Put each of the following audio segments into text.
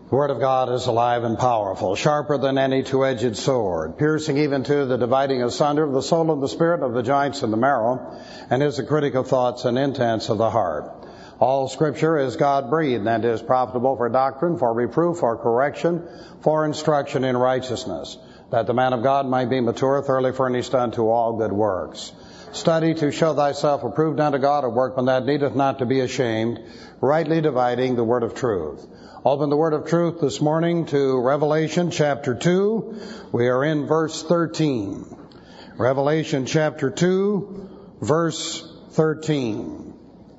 The Word of God is alive and powerful, sharper than any two-edged sword, piercing even to the dividing asunder of the soul and the spirit, of the joints and the marrow, and is the critic of thoughts and intents of the heart. All Scripture is God-breathed and is profitable for doctrine, for reproof, for correction, for instruction in righteousness, that the man of God might be mature, thoroughly furnished unto all good works. Study to show thyself approved unto God, a workman that needeth not to be ashamed, rightly dividing the word of truth. Open the word of truth this morning to Revelation chapter 2. We are in verse 13. Revelation chapter 2, verse 13.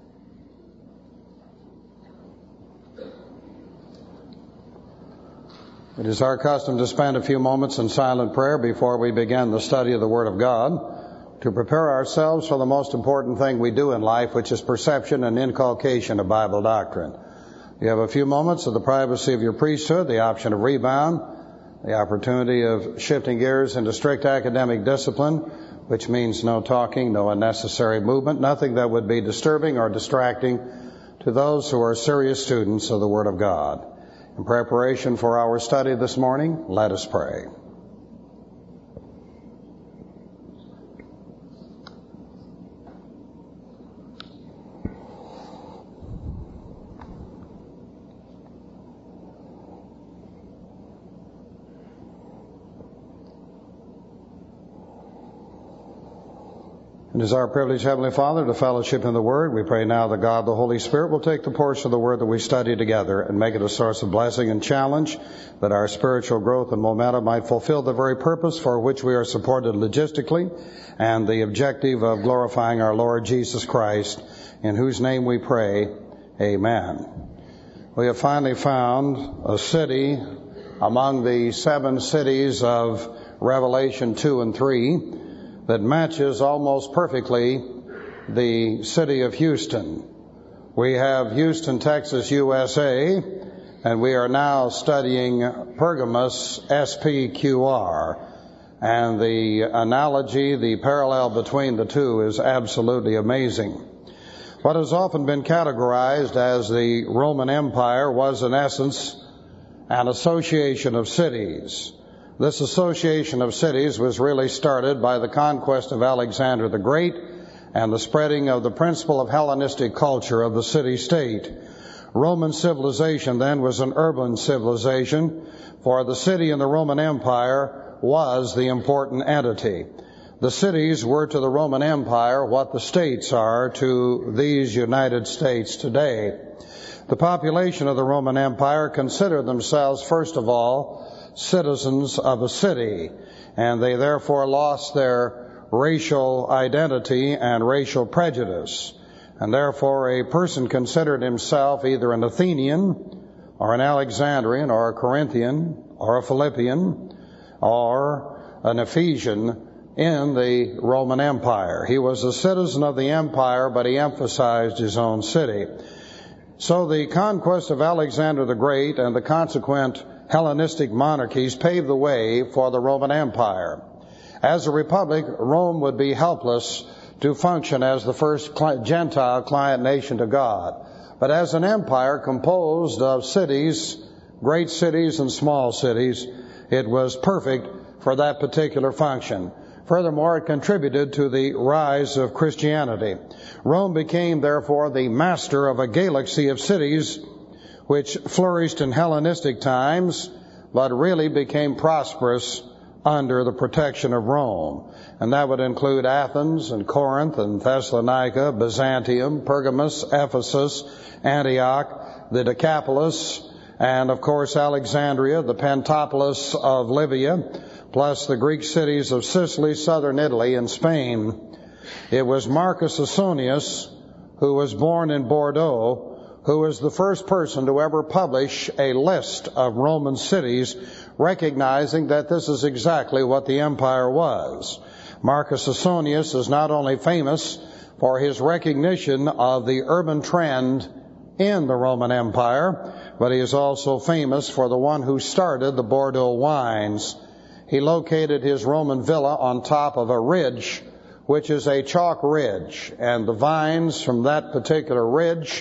It is our custom to spend a few moments in silent prayer before we begin the study of the Word of God, to prepare ourselves for the most important thing we do in life, which is perception and inculcation of Bible doctrine. You have a few moments of the privacy of your priesthood, the option of rebound, the opportunity of shifting gears into strict academic discipline, which means no talking, no unnecessary movement, nothing that would be disturbing or distracting to those who are serious students of the Word of God. In preparation for our study this morning, let us pray. It is our privilege, Heavenly Father, to fellowship in the Word. We pray now that God, the Holy Spirit, will take the portion of the Word that we study together and make it a source of blessing and challenge, that our spiritual growth and momentum might fulfill the very purpose for which we are supported logistically, and the objective of glorifying our Lord Jesus Christ, in whose name we pray. Amen. We have finally found a city among the 7 cities of Revelation 2 and 3 that matches almost perfectly the city of Houston. We have Houston, Texas, USA, and we are now studying Pergamos, SPQR. And the analogy, the parallel between the two is absolutely amazing. What has often been categorized as the Roman Empire was, in essence, an association of cities. This association of cities was really started by the conquest of Alexander the Great and the spreading of the principle of Hellenistic culture of the city-state. Roman civilization then was an urban civilization, for the city in the Roman Empire was the important entity. The cities were to the Roman Empire what the states are to these United States today. The population of the Roman Empire considered themselves, first of all, citizens of a city, and they therefore lost their racial identity and racial prejudice. And therefore a person considered himself either an Athenian or an Alexandrian or a Corinthian or a Philippian or an Ephesian in the Roman Empire. He was a citizen of the empire, but he emphasized his own city. So the conquest of Alexander the Great and the consequent Hellenistic monarchies paved the way for the Roman Empire. As a republic, Rome would be helpless to function as the first Gentile client nation to God. But as an empire composed of cities, great cities and small cities, it was perfect for that particular function. Furthermore, it contributed to the rise of Christianity. Rome became, therefore, the master of a galaxy of cities which flourished in Hellenistic times, but really became prosperous under the protection of Rome. And that would include Athens and Corinth and Thessalonica, Byzantium, Pergamos, Ephesus, Antioch, the Decapolis, and of course Alexandria, the Pentapolis of Libya, plus the Greek cities of Sicily, southern Italy, and Spain. It was Marcus Asonius, who was born in Bordeaux, who was the first person to ever publish a list of Roman cities, recognizing that this is exactly what the empire was. Marcus Asonius is not only famous for his recognition of the urban trend in the Roman Empire, but he is also famous for the one who started the Bordeaux wines. He located his Roman villa on top of a ridge, which is a chalk ridge, and the vines from that particular ridge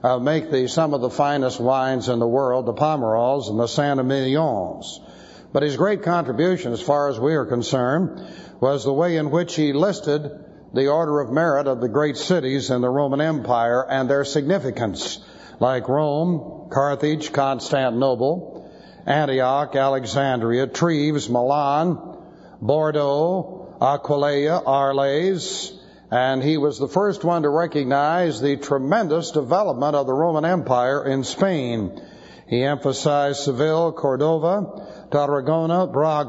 make some of the finest wines in the world, the Pomerols and the Saint-Emilions. But his great contribution, as far as we are concerned, was the way in which he listed the order of merit of the great cities in the Roman Empire and their significance, like Rome, Carthage, Constantinople, Antioch, Alexandria, Treves, Milan, Bordeaux, Aquileia, Arles, and he was the first one to recognize the tremendous development of the Roman Empire in Spain. He emphasized Seville, Cordova, Tarragona,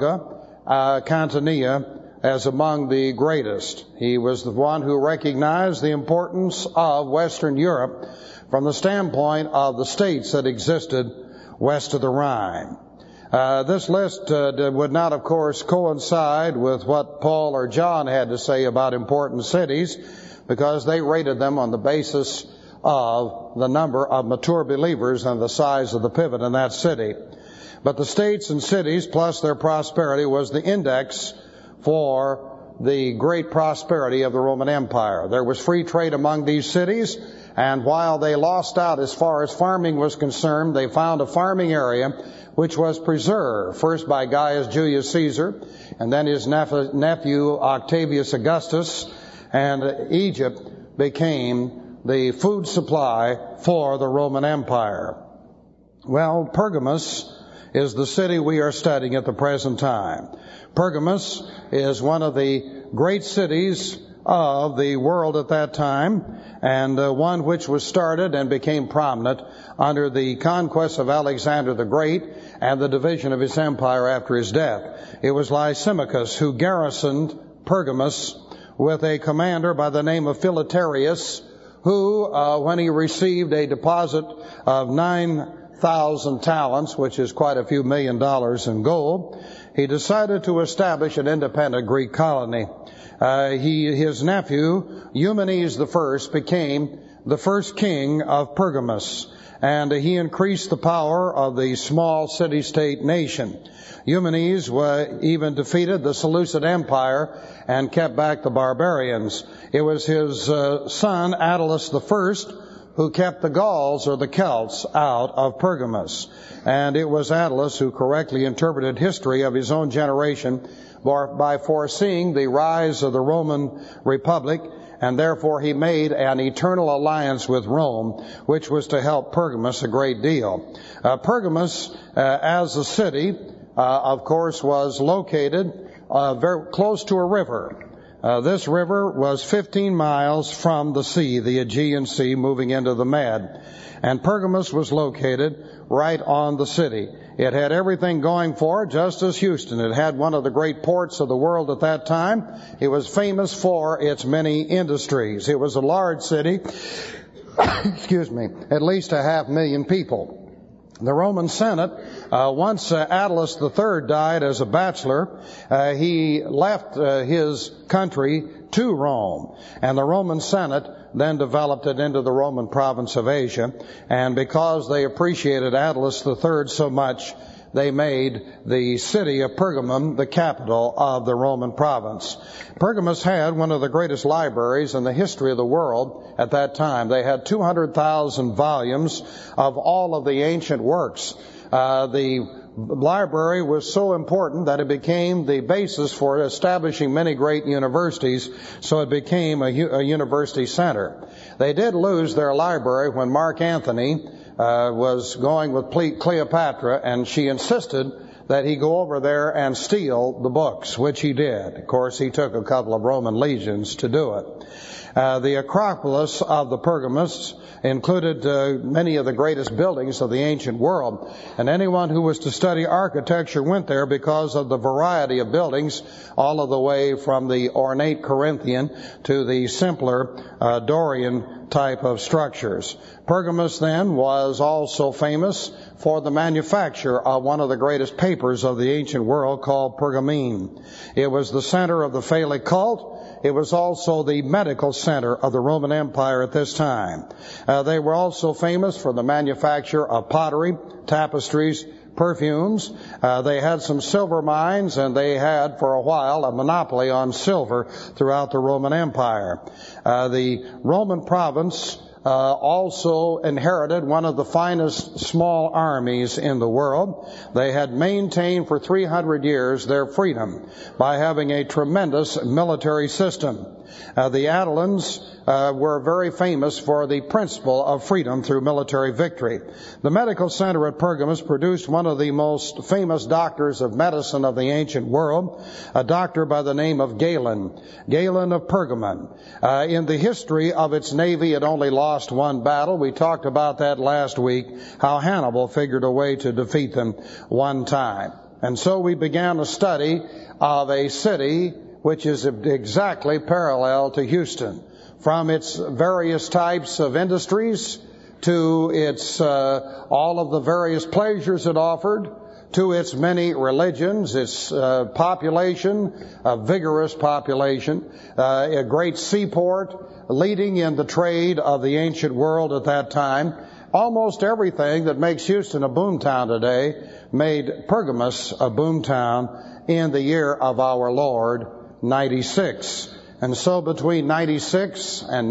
Braga, Cantanilla as among the greatest. He was the one who recognized the importance of Western Europe from the standpoint of the states that existed west of the Rhine. This list would not, of course, coincide with what Paul or John had to say about important cities, because they rated them on the basis of the number of mature believers and the size of the pivot in that city. But the states and cities, plus their prosperity, was the index for the great prosperity of the Roman Empire. There was free trade among these cities, and while they lost out as far as farming was concerned, they found a farming area which was preserved, first by Gaius Julius Caesar, and then his nephew Octavius Augustus, and Egypt became the food supply for the Roman Empire. Well, Pergamus is the city we are studying at the present time. Pergamus is one of the great cities of the world at that time, and one which was started and became prominent under the conquest of Alexander the Great and the division of his empire after his death. It was Lysimachus who garrisoned Pergamus with a commander by the name of Philetarius, who, when he received a deposit of 9,000 talents, which is quite a few $1 million in gold, he decided to establish an independent Greek colony. His nephew, Eumenes I, became the first king of Pergamus, and he increased the power of the small city-state nation. Eumenes even defeated the Seleucid Empire and kept back the barbarians. It was his son, Attalus I, who kept the Gauls, or the Celts, out of Pergamus. And it was Attalus who correctly interpreted history of his own generation by foreseeing the rise of the Roman Republic, and therefore he made an eternal alliance with Rome, which was to help Pergamus a great deal. Pergamus, as a city, of course, was located very close to a river. This river was 15 miles from the sea, the Aegean Sea, moving into the Med. And Pergamus was located right on the city. It had everything going for it, just as Houston. It had one of the great ports of the world at that time. It was famous for its many industries. It was a large city, at least 500,000 people. The Roman Senate, once Attalus III died as a bachelor, he left his country to Rome, and the Roman Senate then developed it into the Roman province of Asia, and because they appreciated Attalus III so much, they made the city of Pergamum the capital of the Roman province. Pergamus had one of the greatest libraries in the history of the world at that time. They had 200,000 volumes of all of the ancient works. The library was so important that it became the basis for establishing many great universities, so it became a university center. They did lose their library when Mark Antony was going with Cleopatra, and she insisted that he go over there and steal the books, which he did. Of course, he took a couple of Roman legions to do it. The Acropolis of the Pergamus included many of the greatest buildings of the ancient world, and anyone who was to study architecture went there because of the variety of buildings, all of the way from the ornate Corinthian to the simpler Dorian type of structures. Pergamus then was also famous for the manufacture of one of the greatest papers of the ancient world called pergamene. It was the center of the Phallic cult. It was also the medical center of the Roman Empire at this time. They were also famous for the manufacture of pottery, tapestries, perfumes. They had some silver mines, and they had for a while a monopoly on silver throughout the Roman Empire. The Roman province also inherited one of the finest small armies in the world. They had maintained for 300 years their freedom by having a tremendous military system. The Attalans were very famous for the principle of freedom through military victory. The medical center at Pergamus produced one of the most famous doctors of medicine of the ancient world, a doctor by the name of Galen of Pergamon. In the history of its navy, it only lost one battle. We talked about that last week, how Hannibal figured a way to defeat them one time. And so we began a study of a city which is exactly parallel to Houston, from its various types of industries to its all of the various pleasures it offered, to its many religions, its population, a vigorous population, a great seaport leading in the trade of the ancient world at that time. Almost everything that makes Houston a boomtown today made Pergamus a boomtown in the year of our Lord, 96. And so between 96 and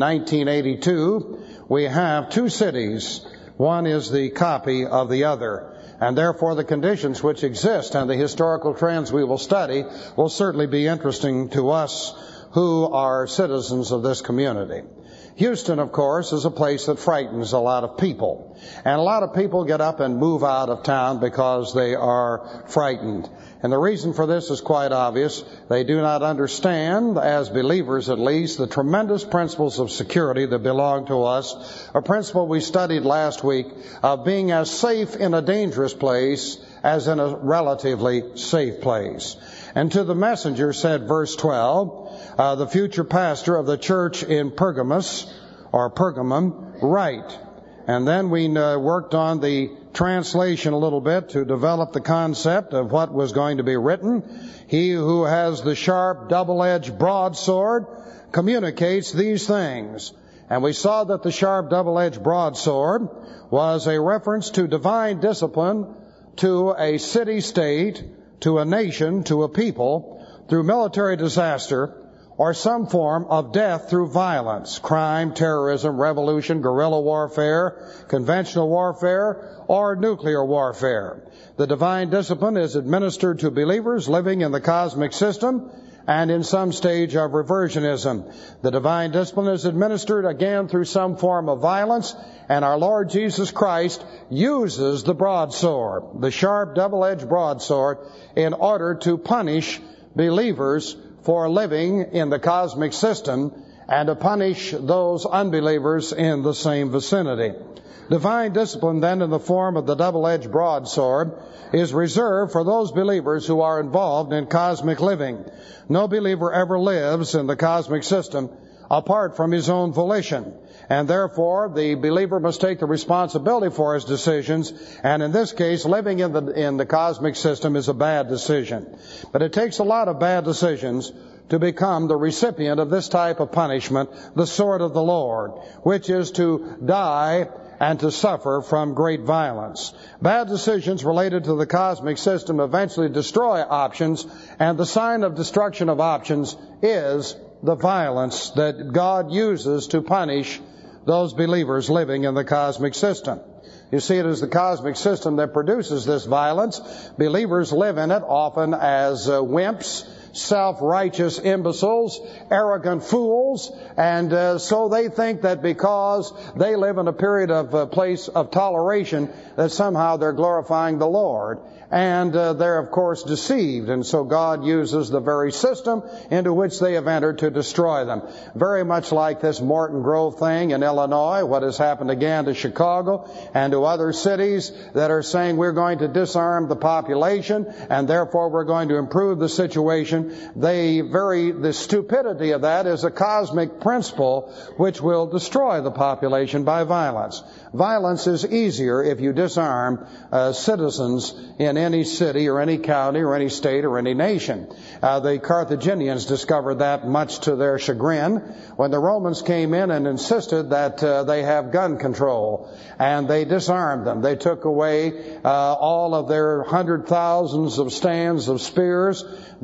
1982, we have two cities. One is the copy of the other. And therefore the conditions which exist and the historical trends we will study will certainly be interesting to us who are citizens of this community. Houston, of course, is a place that frightens a lot of people. And a lot of people get up and move out of town because they are frightened. And the reason for this is quite obvious. They do not understand, as believers at least, the tremendous principles of security that belong to us. A principle we studied last week of being as safe in a dangerous place as in a relatively safe place. And to the messenger said, verse 12, the future pastor of the church in Pergamus, or Pergamum, write. And then we worked on the translation a little bit to develop the concept of what was going to be written. He who has the sharp, double-edged broadsword communicates these things. And we saw that the sharp, double-edged broadsword was a reference to divine discipline, to a city-state, to a nation, to a people, through military disaster, or some form of death through violence, crime, terrorism, revolution, guerrilla warfare, conventional warfare, or nuclear warfare. The divine discipline is administered to believers living in the cosmic system and in some stage of reversionism. The divine discipline is administered again through some form of violence, and our Lord Jesus Christ uses the broadsword, the sharp double-edged broadsword, in order to punish believers for living in the cosmic system and to punish those unbelievers in the same vicinity. Divine discipline, then, in the form of the double-edged broadsword, is reserved for those believers who are involved in cosmic living. No believer ever lives in the cosmic system apart from his own volition. And therefore, the believer must take the responsibility for his decisions. And in this case, living in the cosmic system is a bad decision. But it takes a lot of bad decisions to become the recipient of this type of punishment, the sword of the Lord, which is to die and to suffer from great violence. Bad decisions related to the cosmic system eventually destroy options, and the sign of destruction of options is the violence that God uses to punish those believers living in the cosmic system. You see, it is the cosmic system that produces this violence. Believers live in it often as wimps, self-righteous imbeciles, arrogant fools, and so they think that because they live in a period of place of toleration, that somehow they're glorifying the Lord. And they're, of course, deceived. And so God uses the very system into which they have entered to destroy them. Very much like this Morton Grove thing in Illinois, what has happened again to Chicago and to other cities that are saying we're going to disarm the population and therefore we're going to improve the situation. The stupidity of that is a cosmic principle which will destroy the population by violence. Violence is easier if you disarm citizens in any city or any county or any state or any nation. The Carthaginians discovered that much to their chagrin when the Romans came in and insisted that they have gun control, and they disarmed them. They took away all of their 100,000s of stands of spears. They dismantled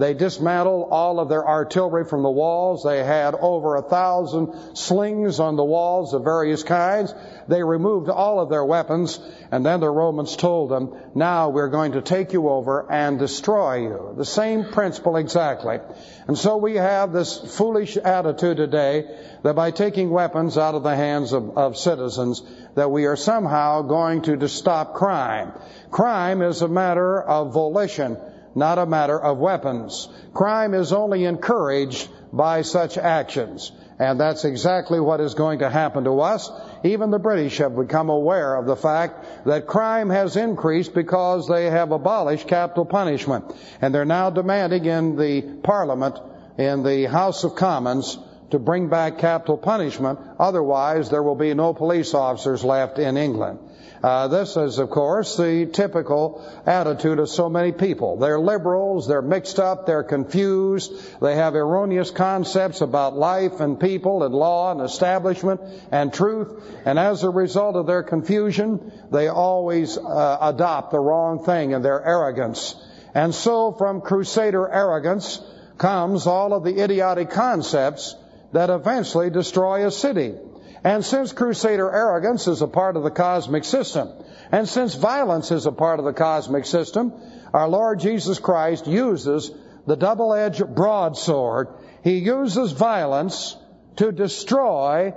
dismantled all of their artillery from the walls. They had over 1,000 slings on the walls of various kinds. They removed all of their weapons, and then the Romans told them, now we're going to take you over and destroy you. The same principle exactly. And so we have this foolish attitude today that by taking weapons out of the hands of citizens, that we are somehow going to stop crime. Crime is a matter of volition, not a matter of weapons. Crime is only encouraged by such actions. And that's exactly what is going to happen to us. Even the British have become aware of the fact that crime has increased because they have abolished capital punishment. And they're now demanding in the Parliament, in the House of Commons, to bring back capital punishment. Otherwise, there will be no police officers left in England. This is, of course, the typical attitude of so many people. They're liberals, they're mixed up, they're confused, they have erroneous concepts about life and people and law and establishment and truth, and as a result of their confusion, they always adopt the wrong thing in their arrogance. And so from Crusader arrogance comes all of the idiotic concepts that eventually destroy a city. And since Crusader arrogance is a part of the cosmic system, and since violence is a part of the cosmic system, our Lord Jesus Christ uses the double-edged broadsword. He uses violence to destroy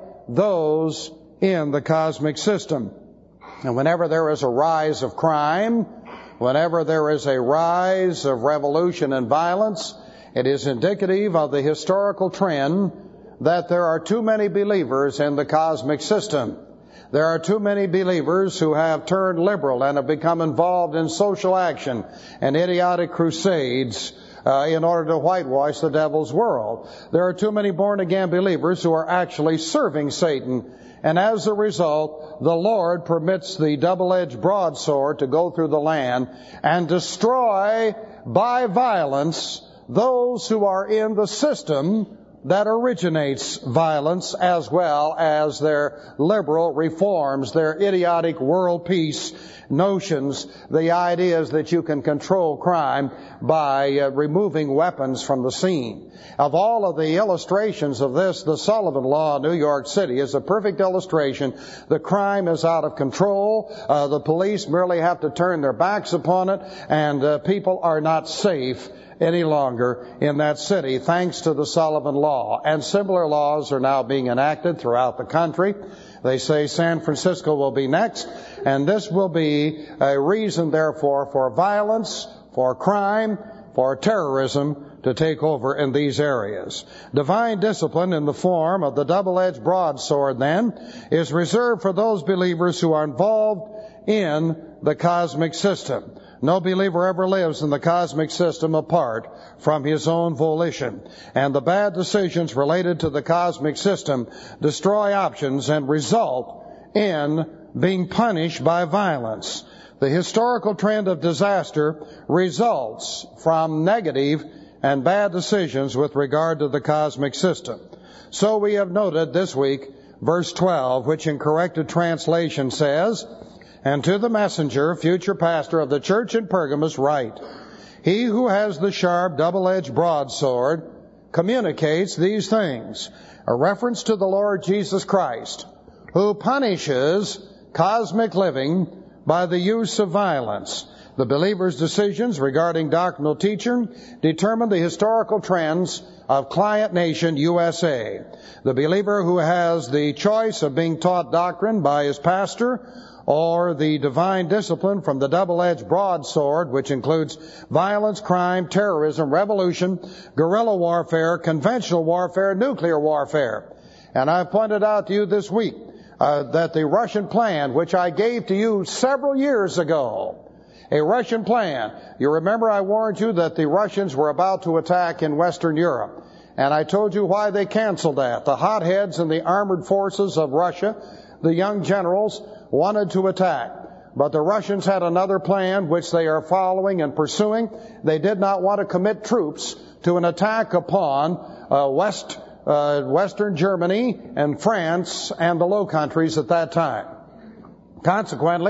those in the cosmic system. And whenever there is a rise of crime, whenever there is a rise of revolution and violence, it is indicative of the historical trend that there are too many believers in the cosmic system. There are too many believers who have turned liberal and have become involved in social action and idiotic crusades in order to whitewash the devil's world. There are too many born-again believers who are actually serving Satan. And as a result, the Lord permits the double-edged broadsword to go through the land and destroy by violence those who are in the system that originates violence, as well as their liberal reforms, their idiotic world peace notions, the ideas that you can control crime by removing weapons from the scene. Of all of the illustrations of this, the Sullivan Law in New York City is a perfect illustration. The crime is out of control. The police merely have to turn their backs upon it, and people are not safe any longer in that city, thanks to the Sullivan Law. And similar laws are now being enacted throughout the country. They say San Francisco will be next, and this will be a reason, therefore, for violence, for crime, for terrorism to take over in these areas. Divine discipline in the form of the double-edged broadsword, then, is reserved for those believers who are involved in the cosmic system. No believer ever lives in the cosmic system apart from his own volition. And the bad decisions related to the cosmic system destroy options and result in being punished by violence. The historical trend of disaster results from negative and bad decisions with regard to the cosmic system. So we have noted this week verse 12, which in corrected translation says, "And to the messenger, future pastor of the church in Pergamos, write, he who has the sharp, double-edged broadsword communicates these things," a reference to the Lord Jesus Christ, who punishes cosmic living by the use of violence. The believer's decisions regarding doctrinal teaching determine the historical trends of client nation USA. The believer who has the choice of being taught doctrine by his pastor or the divine discipline from the double-edged broadsword, which includes violence, crime, terrorism, revolution, guerrilla warfare, conventional warfare, nuclear warfare. And I've pointed out to you this week that the Russian plan, which I gave to you several years ago, a Russian plan. You remember I warned you that the Russians were about to attack in Western Europe. And I told you why they canceled that. The hotheads in the armored forces of Russia, the young generals, wanted to attack. But the Russians had another plan which they are following and pursuing. They did not want to commit troops to an attack upon Western Germany and France and the Low Countries at that time. Consequently,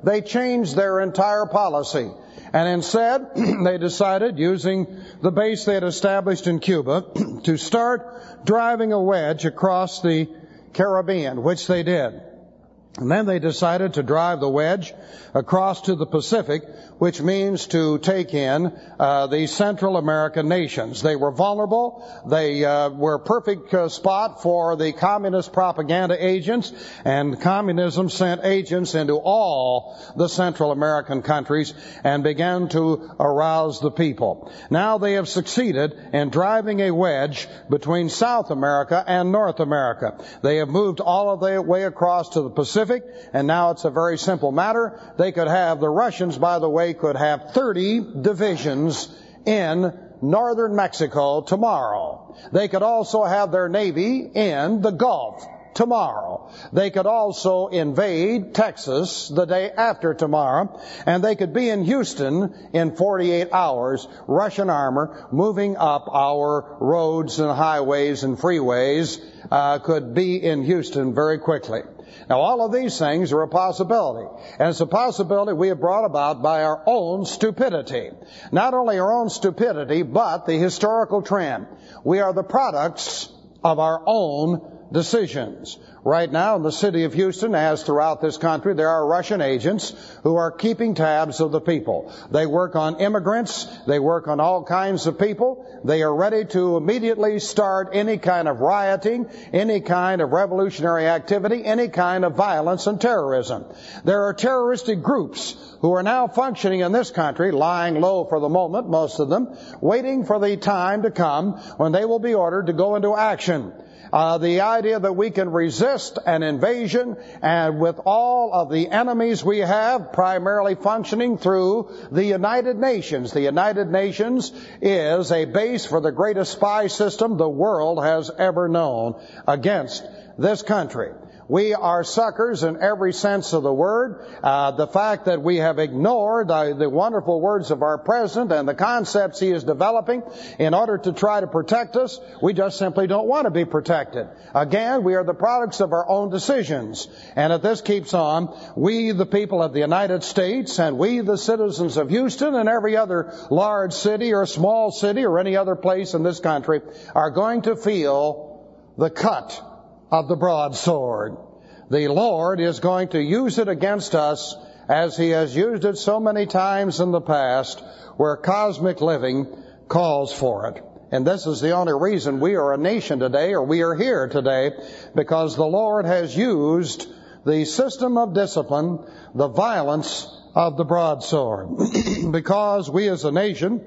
they changed their entire policy. And instead, they decided, using the base they had established in Cuba, to start driving a wedge across the Caribbean, which they did. And then they decided to drive the wedge across to the Pacific, which means to take in the Central American nations. They were vulnerable. They were a perfect spot for the communist propaganda agents, and communism sent agents into all the Central American countries and began to arouse the people. Now they have succeeded in driving a wedge between South America and North America. They have moved all of the way across to the Pacific, and now it's a very simple matter. They could have, the Russians, by the way, could have 30 divisions in northern Mexico tomorrow. They could also have their navy in the Gulf tomorrow. They could also invade Texas the day after tomorrow, and they could be in Houston in 48 hours, Russian armor moving up our roads and highways and freeways could be in Houston very quickly. Now, all of these things are a possibility, and it's a possibility we have brought about by our own stupidity. Not only our own stupidity, but the historical trend. We are the products of our own decisions. Right now in the city of Houston, as throughout this country, there are Russian agents who are keeping tabs of the people. They work on immigrants. They work on all kinds of people. They are ready to immediately start any kind of rioting, any kind of revolutionary activity, any kind of violence and terrorism. There are terroristic groups who are now functioning in this country, lying low for the moment, most of them, waiting for the time to come when they will be ordered to go into action. The idea that we can resist an invasion and with all of the enemies we have, primarily functioning through the United Nations. The United Nations is a base for the greatest spy system the world has ever known against this country. We are suckers in every sense of the word. The fact that we have ignored the wonderful words of our president and the concepts he is developing in order to try to protect us, we just simply don't want to be protected. Again, we are the products of our own decisions. And if this keeps on, we, the people of the United States, and we, the citizens of Houston and every other large city or small city or any other place in this country, are going to feel the cut of the broadsword. The Lord is going to use it against us as He has used it so many times in the past where cosmic living calls for it. And this is the only reason we are a nation today, or we are here today, because the Lord has used the system of discipline, the violence of the broadsword. Because we as a nation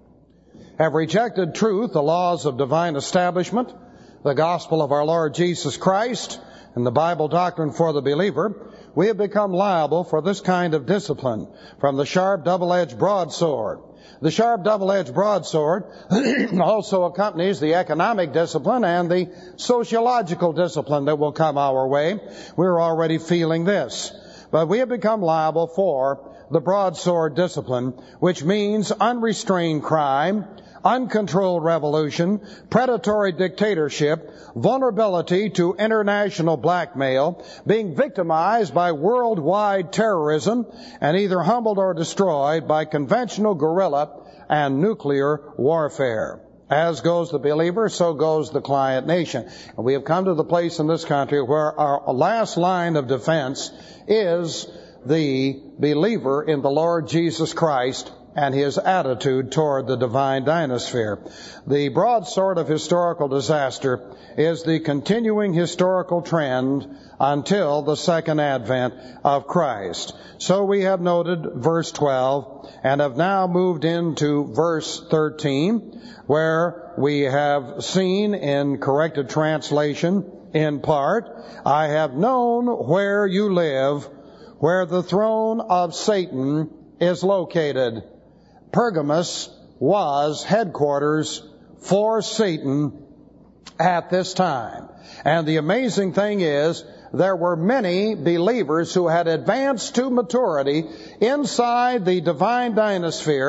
have rejected truth, the laws of divine establishment, the gospel of our Lord Jesus Christ, and the Bible doctrine for the believer, we have become liable for this kind of discipline from the sharp double-edged broadsword. The sharp double-edged broadsword also accompanies the economic discipline and the sociological discipline that will come our way. We're already feeling this. But we have become liable for the broadsword discipline, which means unrestrained crime, uncontrolled revolution, predatory dictatorship, vulnerability to international blackmail, being victimized by worldwide terrorism, and either humbled or destroyed by conventional guerrilla and nuclear warfare. As goes the believer, so goes the client nation. And we have come to the place in this country where our last line of defense is the believer in the Lord Jesus Christ and his attitude toward the divine dynasphere. The broadsword of historical disaster is the continuing historical trend until the second advent of Christ. So we have noted verse 12 and have now moved into verse 13, where we have seen in corrected translation in part, I have known where you live, where the throne of Satan is located. Pergamos was headquarters for Satan at this time. And the amazing thing is, there were many believers who had advanced to maturity inside the divine dynasphere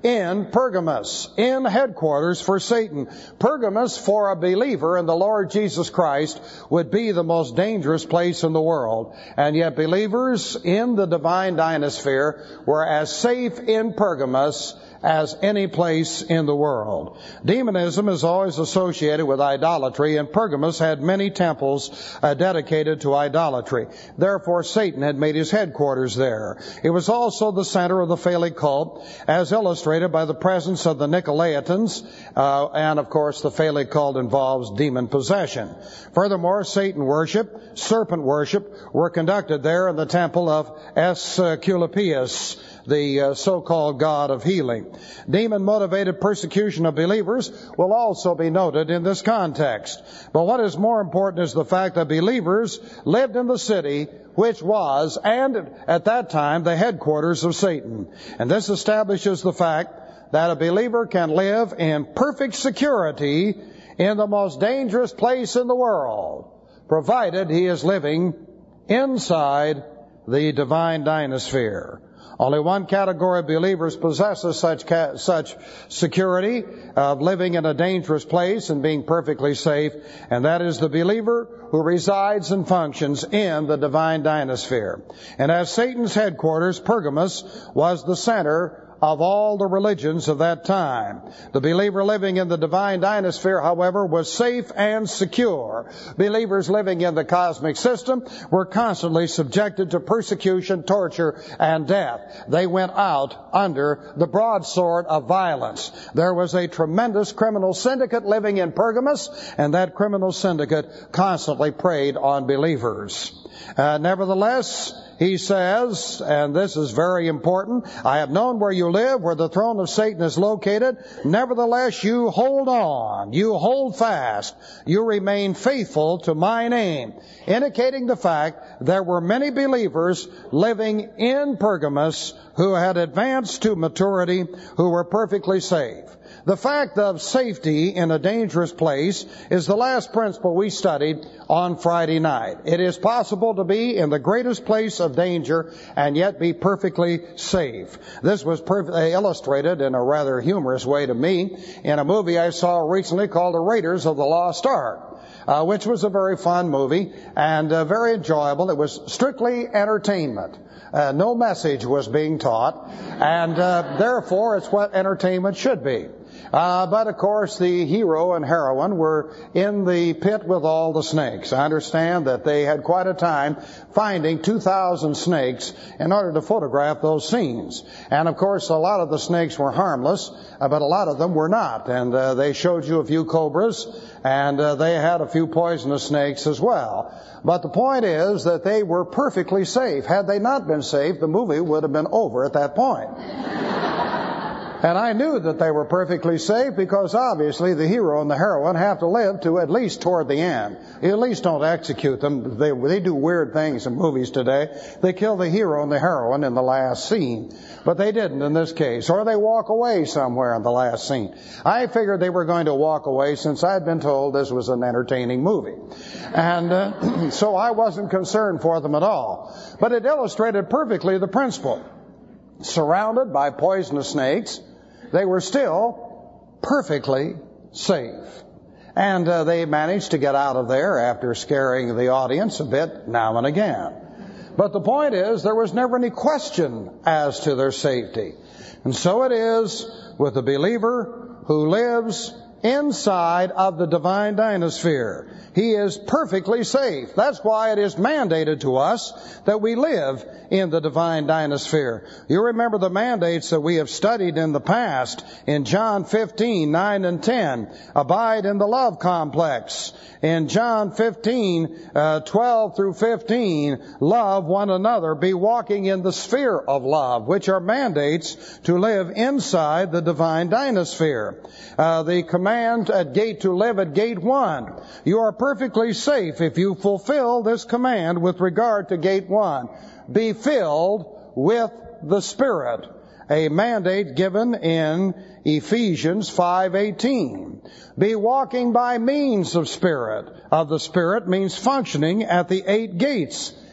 in Pergamos, in headquarters for Satan. Pergamos, for a believer in the Lord Jesus Christ, would be the most dangerous place in the world. And yet believers in the divine dynasphere were as safe in Pergamos as any place in the world. Demonism is always associated with idolatry, and Pergamos had many temples dedicated to idolatry. Therefore, Satan had made his headquarters there. It was also the center of the Phallic cult, as illustrated by the presence of the Nicolaitans, and of course the Phallic cult involves demon possession. Furthermore, Satan worship, serpent worship, were conducted there in the temple of Asclepius, the so-called god of healing. Demon-motivated persecution of believers will also be noted in this context. But what is more important is the fact that believers lived in the city which was, and at that time, the headquarters of Satan. And this establishes the fact that a believer can live in perfect security in the most dangerous place in the world, provided he is living inside the divine dynasphere. Only one category of believers possesses such security of living in a dangerous place and being perfectly safe, and that is the believer who resides and functions in the divine dynasphere. And as Satan's headquarters, Pergamos was the center of all the religions of that time. The believer living in the divine dynasphere, however, was safe and secure. Believers living in the cosmic system were constantly subjected to persecution, torture, and death. They went out under the broadsword of violence. There was a tremendous criminal syndicate living in Pergamos, and that criminal syndicate constantly preyed on believers. Nevertheless, he says, and this is very important, I have known where you live, where the throne of Satan is located. Nevertheless, you hold on, you hold fast, you remain faithful to my name, indicating the fact there were many believers living in Pergamos who had advanced to maturity, who were perfectly safe. The fact of safety in a dangerous place is the last principle we studied on Friday night. It is possible to be in the greatest place of danger and yet be perfectly safe. This was illustrated in a rather humorous way to me in a movie I saw recently called The Raiders of the Lost Ark, which was a very fun movie and very enjoyable. It was strictly entertainment. No message was being taught, and therefore it's what entertainment should be. But of course the hero and heroine were in the pit with all the snakes. I understand that they had quite a time finding 2,000 snakes in order to photograph those scenes. And of course a lot of the snakes were harmless, but a lot of them were not. And they showed you a few cobras, and they had a few poisonous snakes as well. But the point is that they were perfectly safe. Had they not been safe, the movie would have been over at that point. And I knew that they were perfectly safe because obviously the hero and the heroine have to live to at least toward the end. You at least don't execute them. They do weird things in movies today. They kill the hero and the heroine in the last scene. But they didn't in this case. Or they walk away somewhere in the last scene. I figured they were going to walk away since I'd been told this was an entertaining movie. And so I wasn't concerned for them at all. But it illustrated perfectly the principle. Surrounded by poisonous snakes, they were still perfectly safe. And they managed to get out of there after scaring the audience a bit now and again. But the point is, there was never any question as to their safety. And so it is with the believer who lives inside of the divine dynasphere. He is perfectly safe. That's why it is mandated to us that we live in the divine dynasphere. You remember the mandates that we have studied in the past in John 15, 9 and 10. Abide in the love complex. In John 15, 12 through 15, love one another, be walking in the sphere of love, which are mandates to live inside the divine dynasphere. The command at gate to live at gate 1. You are perfectly safe if you fulfill this command with regard to gate 1. Be filled with the Spirit. A mandate given in Ephesians 5:18. Be walking by means of the Spirit means functioning at the 8 gates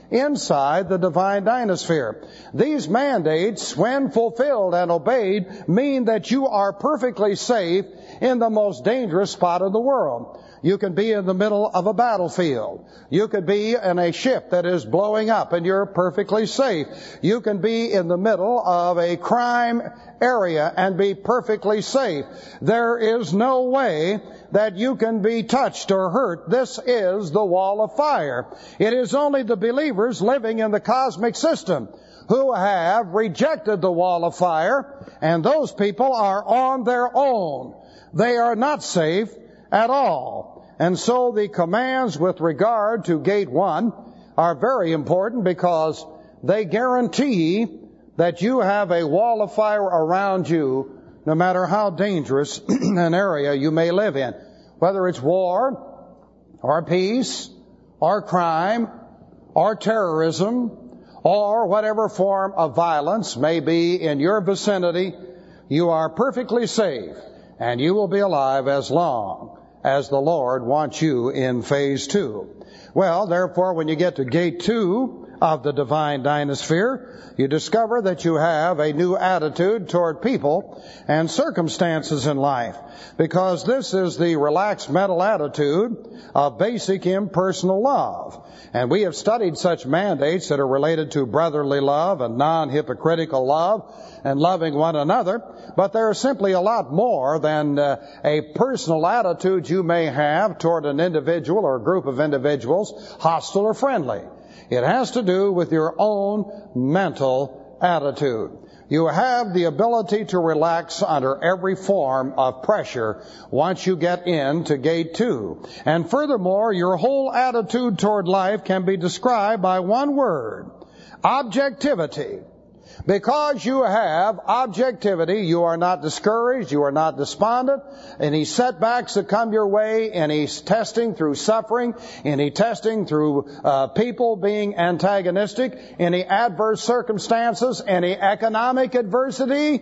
inside the divine dynasphere. These mandates, when fulfilled and obeyed, mean that you are perfectly safe in the most dangerous spot in the world. You can be in the middle of a battlefield. You could be in a ship that is blowing up and you're perfectly safe. You can be in the middle of a crime area and be perfectly safe. There is no way that you can be touched or hurt. This is the wall of fire. It is only the believers living in the cosmic system who have rejected the wall of fire, and those people are on their own. They are not safe at all. And so the commands with regard to Gate 1 are very important because they guarantee that you have a wall of fire around you no matter how dangerous an area you may live in. Whether it's war or peace or crime or terrorism or whatever form of violence may be in your vicinity, you are perfectly safe and you will be alive as long as the Lord wants you in phase 2. Well, therefore, when you get to Gate 2 of the divine dynasphere, you discover that you have a new attitude toward people and circumstances in life, because this is the relaxed mental attitude of basic impersonal love. And we have studied such mandates that are related to brotherly love and non-hypocritical love and loving one another, but there is simply a lot more than a personal attitude you may have toward an individual or a group of individuals, hostile or friendly. It has to do with your own mental attitude. You have the ability to relax under every form of pressure once you get into Gate 2. And furthermore, your whole attitude toward life can be described by one word: objectivity. Because you have objectivity, you are not discouraged, you are not despondent. Any setbacks that come your way, any testing through suffering, any testing through people being antagonistic, any adverse circumstances, any economic adversity,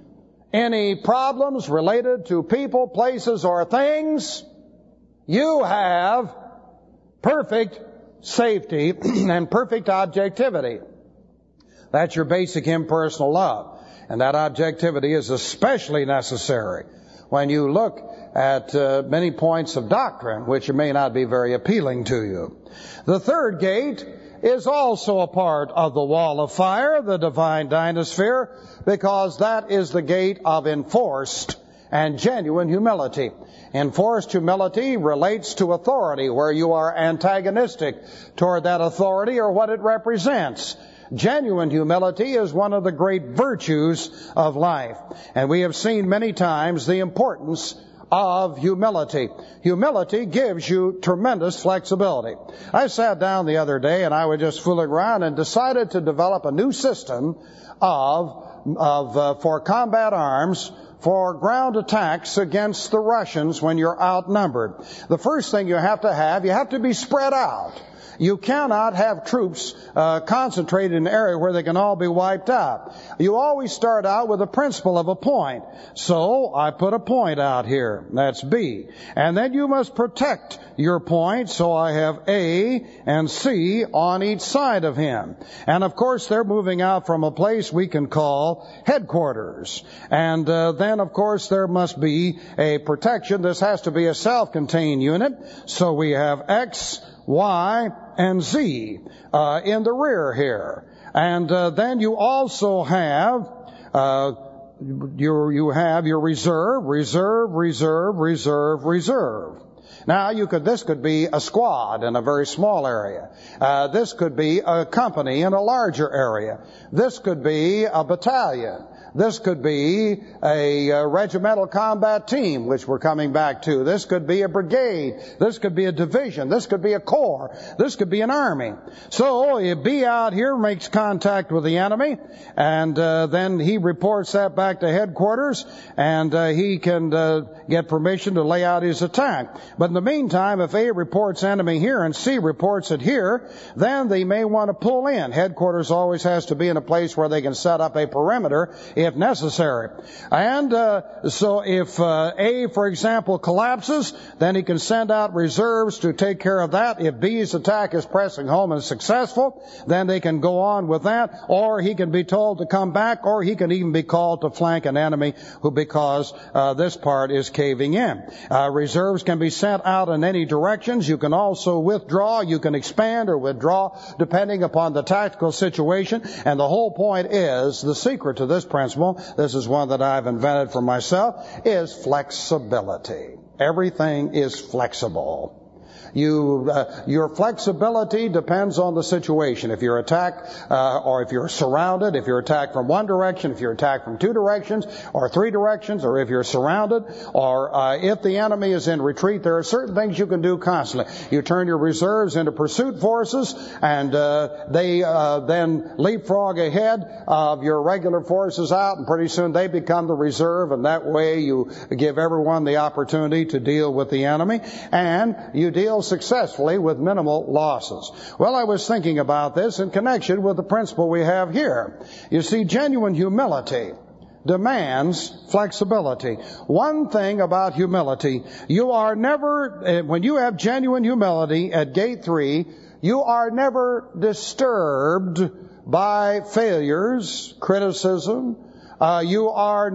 any problems related to people, places, or things, you have perfect safety and perfect objectivity. That's your basic impersonal love. And that objectivity is especially necessary when you look at many points of doctrine which may not be very appealing to you. The third gate is also a part of the wall of fire, the divine dynasphere, because that is the gate of enforced and genuine humility. Enforced humility relates to authority, where you are antagonistic toward that authority or what it represents. Genuine humility is one of the great virtues of life. And we have seen many times the importance of humility. Humility gives you tremendous flexibility. I sat down the other day and I was just fooling around and decided to develop a new system for combat arms for ground attacks against the Russians when you're outnumbered. The first thing you have to be spread out. You cannot have troops concentrated in an area where they can all be wiped out. You always start out with the principle of a point. So I put a point out here. That's B. And then you must protect your point. So I have A and C on each side of him. And of course they're moving out from a place we can call headquarters. And then of course there must be a protection. This has to be a self-contained unit. So we have X, Y, and Z in the rear here. And then you also have your reserve. Now this could be a squad in a very small area. This could be a company in a larger area. This could be a battalion. This could be a regimental combat team, which we're coming back to. This could be a brigade. This could be a division. This could be a corps. This could be an army. So a B out here makes contact with the enemy, and then he reports that back to headquarters, and he can get permission to lay out his attack. But in the meantime, if A reports enemy here and C reports it here, then they may want to pull in. Headquarters always has to be in a place where they can set up a perimeter if necessary. And so if A, for example, collapses, then he can send out reserves to take care of that. If B's attack is pressing home and is successful, then they can go on with that, or he can be told to come back, or he can even be called to flank an enemy because this part is caving in. Reserves can be sent out in any directions. You can also withdraw. You can expand or withdraw depending upon the tactical situation. And the whole point is, the secret to this principle, this is one that I've invented for myself, is flexibility. Everything is flexible. Your flexibility depends on the situation. If you're attacked, or if you're surrounded, if you're attacked from one direction, if you're attacked from two directions, or three directions, or if you're surrounded, or if the enemy is in retreat, there are certain things you can do constantly. You turn your reserves into pursuit forces, and they then leapfrog ahead of your regular forces out, and pretty soon they become the reserve, and that way you give everyone the opportunity to deal with the enemy, and you deal successfully with minimal losses. Well, I was thinking about this in connection with the principle we have here. You see, genuine humility demands flexibility. One thing about humility, you are never, when you have genuine humility at gate 3, you are never disturbed by failures, criticism. You are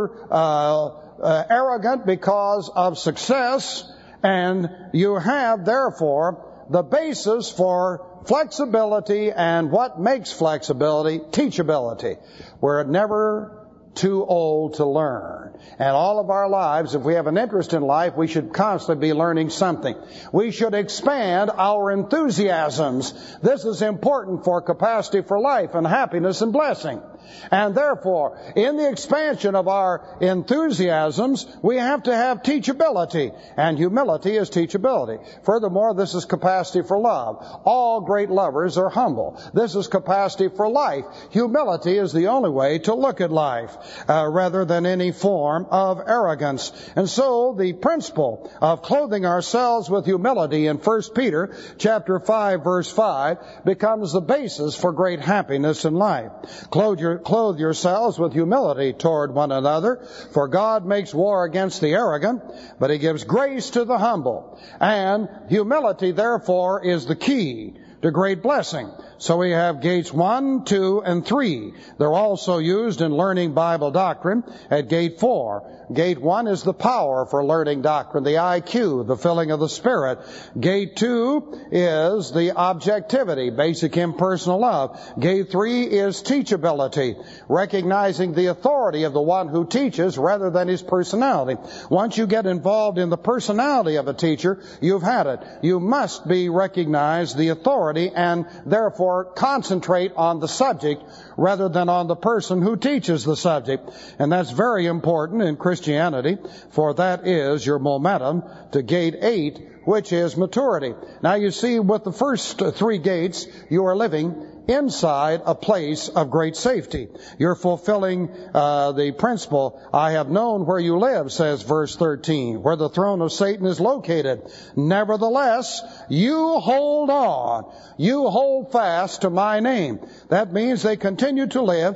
never arrogant because of success. And you have, therefore, the basis for flexibility, and what makes flexibility? Teachability. We're never too old to learn. And all of our lives, if we have an interest in life, we should constantly be learning something. We should expand our enthusiasms. This is important for capacity for life and happiness and blessing. And therefore, in the expansion of our enthusiasms, we have to have teachability. And humility is teachability. Furthermore, this is capacity for love. All great lovers are humble. This is capacity for life. Humility is the only way to look at life, rather than any form of arrogance. And so, the principle of clothing ourselves with humility in 1 Peter chapter 5, verse 5, becomes the basis for great happiness in life. Clothe yourselves with humility toward one another, for God makes war against the arrogant, but He gives grace to the humble. And humility, therefore, is the key to great blessing. So we have gates 1, 2, and 3. They're also used in learning Bible doctrine at gate 4. Gate 1 is the power for learning doctrine, the IQ, the filling of the Spirit. Gate 2 is the objectivity, basic impersonal love. Gate 3 is teachability, recognizing the authority of the one who teaches rather than his personality. Once you get involved in the personality of a teacher, you've had it. You must be recognized the authority, and therefore concentrate on the subject rather than on the person who teaches the subject. And that's very important in Christianity, for that is your momentum to gate 8, which is maturity. Now you see, with the first 3 gates, you are living inside a place of great safety. You're fulfilling the principle, I have known where you live, says verse 13, where the throne of Satan is located. Nevertheless, you hold on. You hold fast to my name. That means they continue to live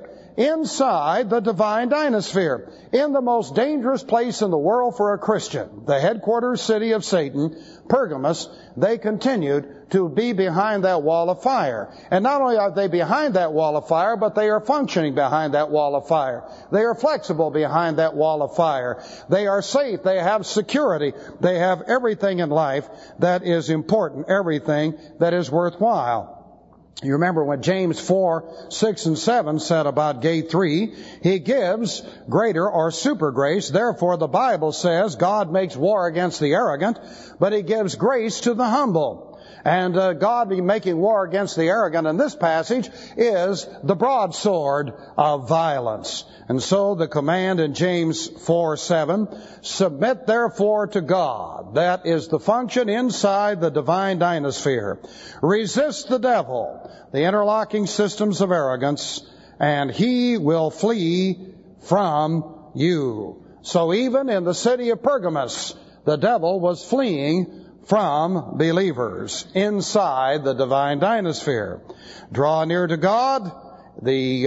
inside the divine dynasphere, in the most dangerous place in the world for a Christian, the headquarters city of Satan, Pergamos. They continued to be behind that wall of fire. And not only are they behind that wall of fire, but they are functioning behind that wall of fire. They are flexible behind that wall of fire. They are safe. They have security. They have everything in life that is important, everything that is worthwhile. You remember what James 4, 6, and 7 said about gate 3. He gives greater or super grace. Therefore, the Bible says God makes war against the arrogant, but He gives grace to the humble. And God be making war against the arrogant in this passage is the broadsword of violence. And so the command in James 4:7, submit therefore to God. That is the function inside the divine dynasphere. Resist the devil, the interlocking systems of arrogance, and he will flee from you. So even in the city of Pergamos, the devil was fleeing from believers inside the divine dynasphere. Draw near to God. The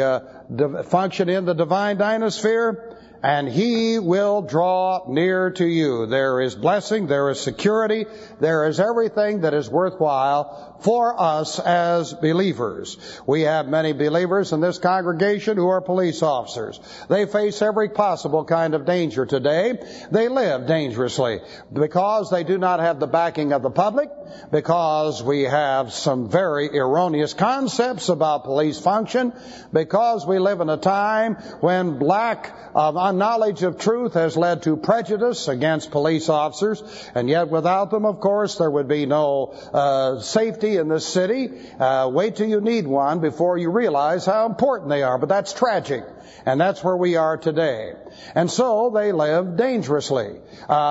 function in the divine dynasphere, and He will draw near to you. There is blessing, there is security, there is everything that is worthwhile for us as believers. We have many believers in this congregation who are police officers. They face every possible kind of danger today. They live dangerously because they do not have the backing of the public, because we have some very erroneous concepts about police function, because we live in a time when lack of knowledge of truth has led to prejudice against police officers, and yet without them, of course, there would be no safety in this city. Wait till you need one before you realize how important they are, but that's tragic, and that's where we are today. And so they live dangerously.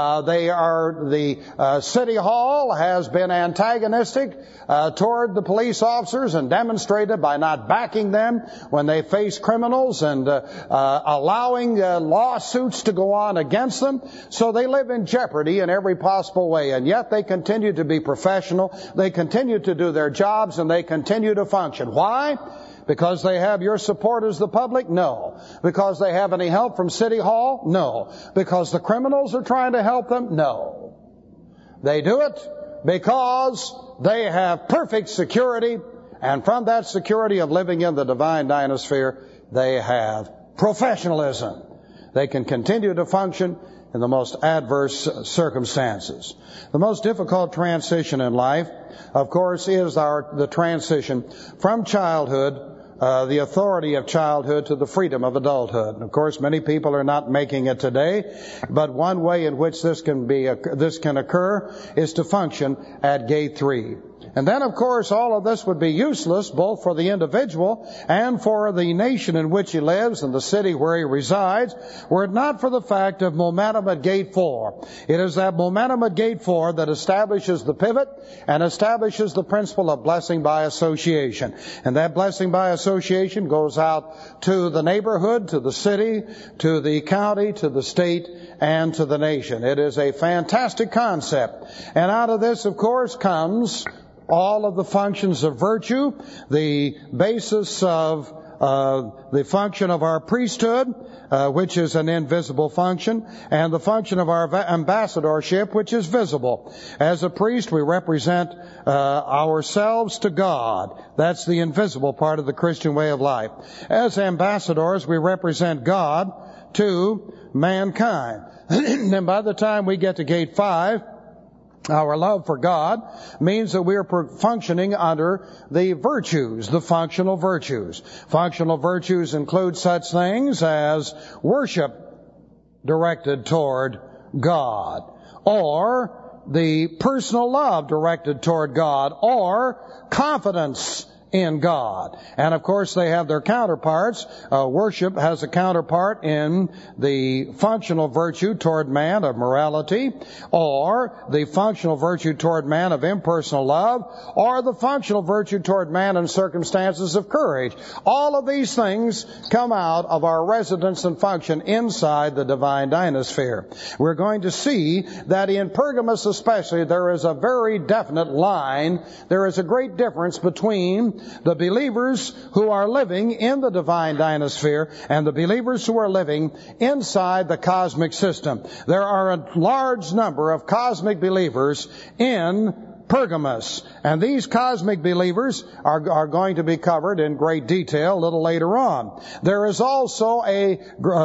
The City Hall has been antagonistic toward the police officers and demonstrated by not backing them when they face criminals and allowing lawsuits to go on against them. So they live in jeopardy in every possible way, and yet they continue to be professional. They continue to do their jobs, and they continue to function. Why? Because they have your support as the public? No. Because they have any help from City Hall? No. Because the criminals are trying to help them? No. They do it because they have perfect security, and from that security of living in the divine dynasphere, they have professionalism. They can continue to function in the most adverse circumstances. The most difficult transition in life, of course, is the transition from childhood, the authority of childhood, to the freedom of adulthood. And of course, many people are not making it today, but one way in which this can occur is to function at gate 3. And then, of course, all of this would be useless both for the individual and for the nation in which he lives and the city where he resides, were it not for the fact of momentum at gate 4. It is that momentum at gate 4 that establishes the pivot and establishes the principle of blessing by association. And that blessing by association goes out to the neighborhood, to the city, to the county, to the state, and to the nation. It is a fantastic concept. And out of this, of course, comes all of the functions of virtue, the basis of the function of our priesthood, which is an invisible function, and the function of our ambassadorship, which is visible. As a priest, we represent ourselves to God. That's the invisible part of the Christian way of life. As ambassadors, we represent God to mankind. And by the time we get to gate 5, our love for God means that we are functioning under the virtues, the functional virtues. Functional virtues include such things as worship directed toward God, or the personal love directed toward God, or confidence in God. And of course they have their counterparts. Worship has a counterpart in the functional virtue toward man of morality, or the functional virtue toward man of impersonal love, or the functional virtue toward man in circumstances of courage. All of these things come out of our residence and function inside the divine dynasphere. We're going to see that in Pergamos especially, there is a very definite line. There is a great difference between the believers who are living in the divine dynasphere and the believers who are living inside the cosmic system. There are a large number of cosmic believers in Pergamos, and these cosmic believers are going to be covered in great detail a little later on. There is also a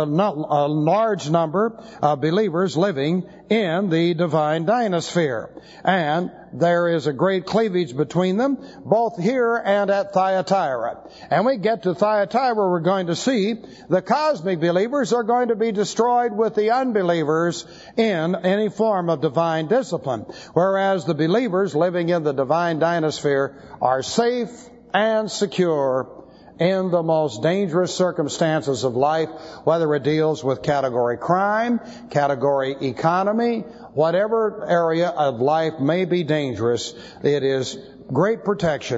large number of believers living in the divine dynasphere, and there is a great cleavage between them, both here and at Thyatira. And we get to Thyatira, we're going to see the cosmic believers are going to be destroyed with the unbelievers in any form of divine discipline, whereas the believers living in the divine dynasphere are safe and secure in the most dangerous circumstances of life, whether it deals with category crime, category economy, whatever area of life may be dangerous, it is great protection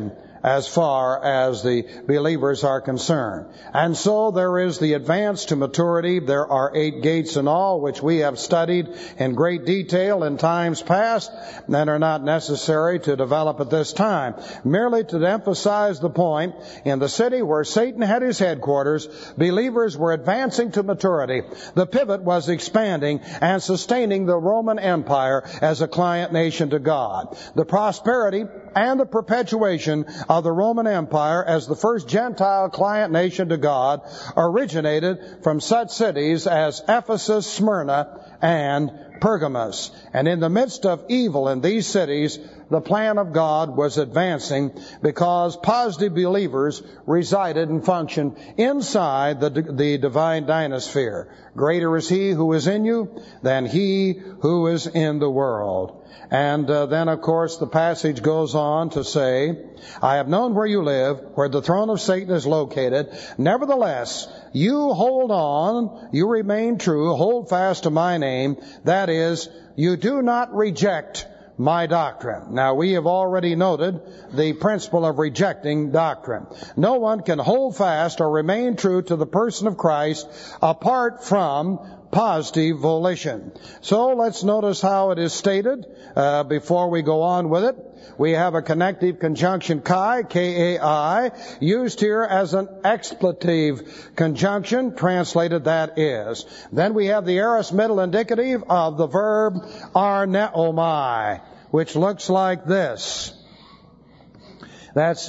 as far as the believers are concerned. And so there is the advance to maturity. There are 8 gates in all, which we have studied in great detail in times past, and are not necessary to develop at this time. Merely to emphasize the point, in the city where Satan had his headquarters, believers were advancing to maturity. The pivot was expanding and sustaining the Roman Empire as a client nation to God. The prosperity and the perpetuation of the Roman Empire as the first Gentile client nation to God originated from such cities as Ephesus, Smyrna, and Pergamos. And in the midst of evil in these cities, the plan of God was advancing because positive believers resided and functioned inside the divine dynasphere. Greater is He who is in you than he who is in the world. And then, of course, the passage goes on to say, I have known where you live, where the throne of Satan is located. Nevertheless, you hold on, you remain true, hold fast to my name. That is, you do not reject my doctrine. Now, we have already noted the principle of rejecting doctrine. No one can hold fast or remain true to the person of Christ apart from positive volition. So let's notice how it is stated before we go on with it. We have a connective conjunction kai, K-A-I, used here as an expletive conjunction, translated that is. Then we have the aorist middle indicative of the verb arneomai, which looks like this. That's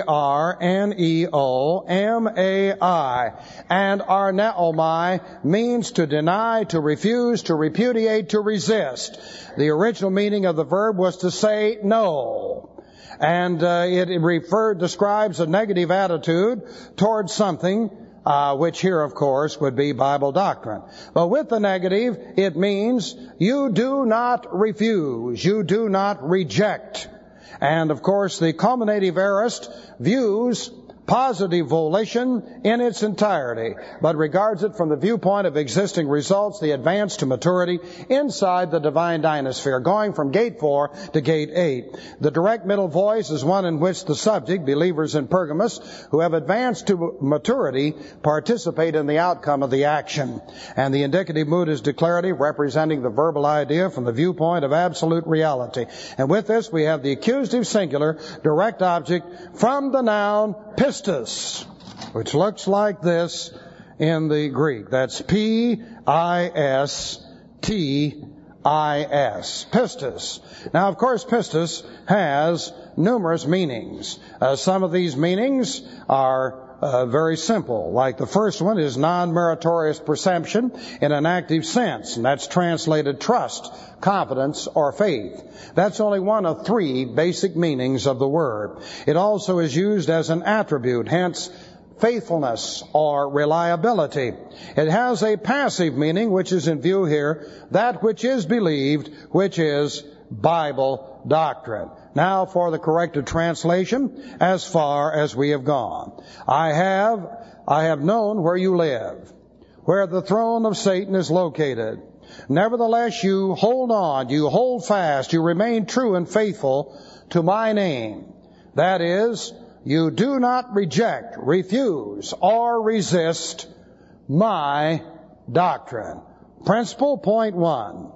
A-R-N-E-O-M-A-I. And arneomai means to deny, to refuse, to repudiate, to resist. The original meaning of the verb was to say no. And it describes a negative attitude towards something, which here, of course, would be Bible doctrine. But with the negative, it means you do not refuse, you do not reject. And, of course, the culminative aorist views positive volition in its entirety, but regards it from the viewpoint of existing results, the advance to maturity inside the divine dynasphere, going from gate 4 to gate 8. The direct middle voice is one in which the subject, believers in Pergamos, who have advanced to maturity, participate in the outcome of the action. And the indicative mood is declarative, representing the verbal idea from the viewpoint of absolute reality. And with this, we have the accusative singular, direct object from the noun pistis, which looks like this in the Greek. That's P-I-S-T-I-S. Pistis. Now, of course, pistis has numerous meanings. Some of these meanings are very simple. Like the first one is non-meritorious perception in an active sense, and that's translated trust, confidence, or faith. That's only one of 3 basic meanings of the word. It also is used as an attribute, hence faithfulness or reliability. It has a passive meaning, which is in view here, that which is believed, which is Bible doctrine. Now for the corrected translation, as far as we have gone. I have known where you live, where the throne of Satan is located. Nevertheless, you hold on, you hold fast, you remain true and faithful to my name. That is, you do not reject, refuse, or resist my doctrine. Principle point 1.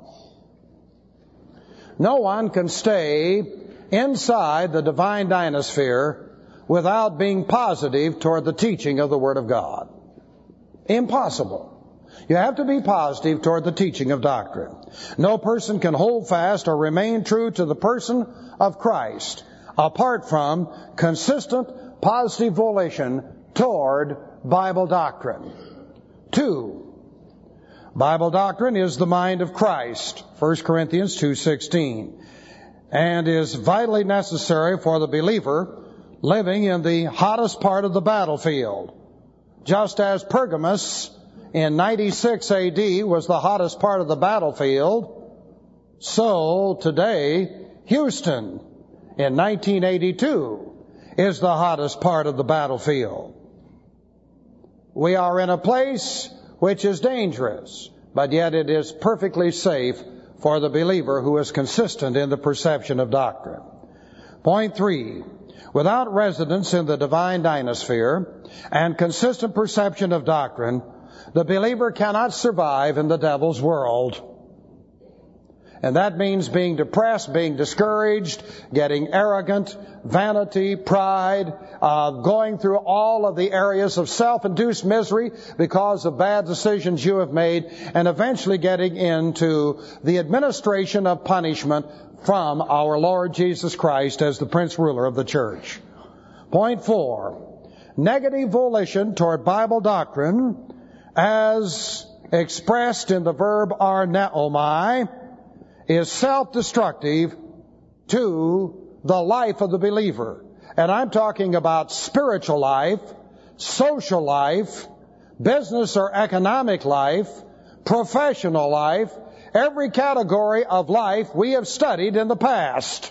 No one can stay inside the divine dynasphere without being positive toward the teaching of the Word of God. Impossible. You have to be positive toward the teaching of doctrine. No person can hold fast or remain true to the person of Christ apart from consistent positive volition toward Bible doctrine. 2. Bible doctrine is the mind of Christ, 1 Corinthians 2:16, and is vitally necessary for the believer living in the hottest part of the battlefield. Just as Pergamos in 96 AD was the hottest part of the battlefield, so today Houston in 1982 is the hottest part of the battlefield. We are in a place which is dangerous, but yet it is perfectly safe for the believer who is consistent in the perception of doctrine. Point 3. without residence in the divine dynasphere and consistent perception of doctrine, the believer cannot survive in the devil's world. And that means being depressed, being discouraged, getting arrogant, vanity, pride, going through all of the areas of self-induced misery because of bad decisions you have made, and eventually getting into the administration of punishment from our Lord Jesus Christ as the Prince Ruler of the Church. Point 4. Negative volition toward Bible doctrine, as expressed in the verb arneomai, is self-destructive to the life of the believer. And I'm talking about spiritual life, social life, business or economic life, professional life, every category of life we have studied in the past.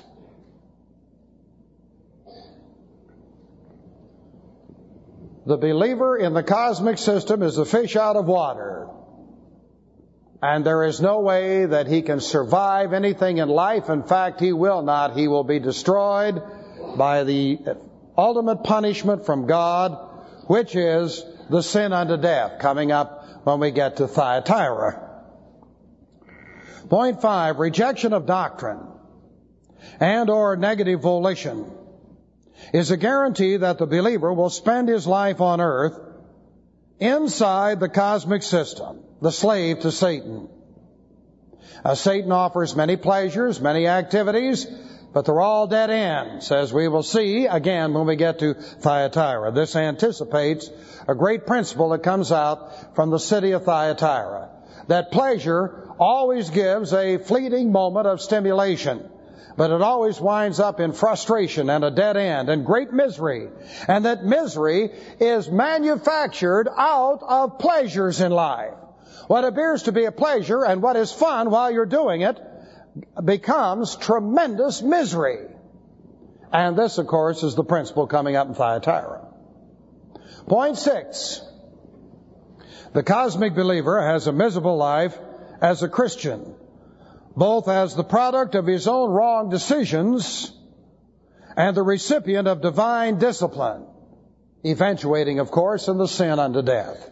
The believer in the cosmic system is a fish out of water. And there is no way that he can survive anything in life. In fact, he will not. He will be destroyed by the ultimate punishment from God, which is the sin unto death, coming up when we get to Thyatira. Point 5, rejection of doctrine and or negative volition is a guarantee that the believer will spend his life on earth inside the cosmic system, the slave to Satan. Satan offers many pleasures, many activities, but they're all dead ends, as we will see again when we get to Thyatira. This anticipates a great principle that comes out from the city of Thyatira, that pleasure always gives a fleeting moment of stimulation, but it always winds up in frustration and a dead end and great misery, and that misery is manufactured out of pleasures in life. What appears to be a pleasure and what is fun while you're doing it becomes tremendous misery. And this, of course, is the principle coming up in Thyatira. Point 6. The cosmic believer has a miserable life as a Christian, both as the product of his own wrong decisions and the recipient of divine discipline, eventuating, of course, in the sin unto death.